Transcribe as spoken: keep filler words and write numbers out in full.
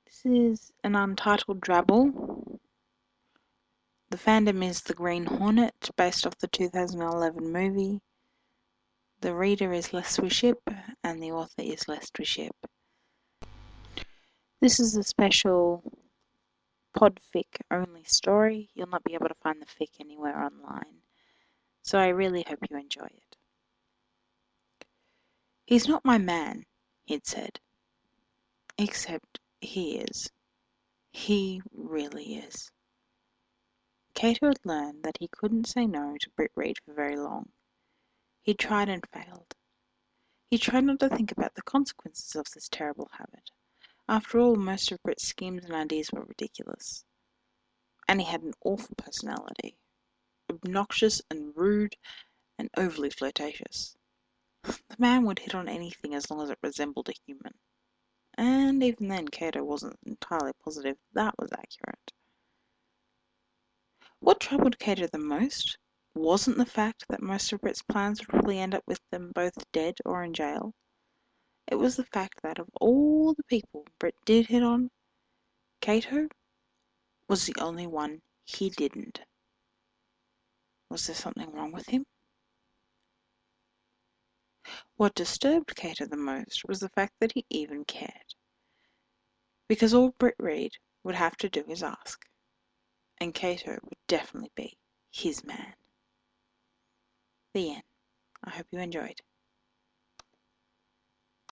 This is an untitled drabble. The fandom is The Green Hornet, based off the two thousand eleven movie. The reader is Lester Ship, and the author is Lester Ship. This is a special podfic only story. You'll not be able to find the fic anywhere online, so I really hope you enjoy it. He's not my man, he'd said. Except he is. He really is. Cato had learned that he couldn't say no to Britt Reed for very long. He tried and failed. He tried not to think about the consequences of this terrible habit. After all, most of Britt's schemes and ideas were ridiculous. And he had an awful personality. Obnoxious and rude and overly flirtatious. The man would hit on anything as long as it resembled a human. And even then, Cato wasn't entirely positive that was accurate. What troubled Cato the most wasn't the fact that most of Britt's plans would probably end up with them both dead or in jail. It was the fact that of all the people Britt did hit on, Cato was the only one he didn't. Was there something wrong with him? What disturbed Cato the most was the fact that he even cared. Because all Britt Reed would have to do is ask, and Cato would definitely be his man. The end. I hope you enjoyed.